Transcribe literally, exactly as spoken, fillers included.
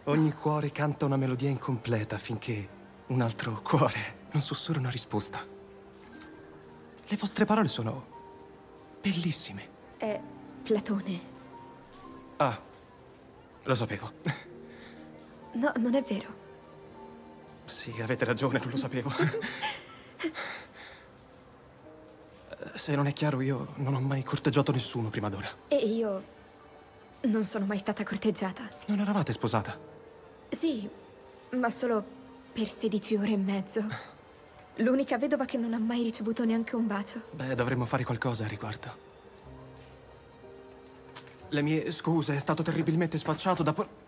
Ogni cuore canta una melodia incompleta finché un altro cuore non sussurra una risposta. Le vostre parole sono bellissime. È Platone. Ah, lo sapevo. No, non è vero. Sì, avete ragione, non lo sapevo. Se non è chiaro, io non ho mai corteggiato nessuno prima d'ora. E io non sono mai stata corteggiata. Non eravate sposata? Sì, ma solo per sedici ore e mezzo. L'unica vedova che non ha mai ricevuto neanche un bacio. Beh, dovremmo fare qualcosa al riguardo. Le mie scuse, è stato terribilmente sfacciato da por...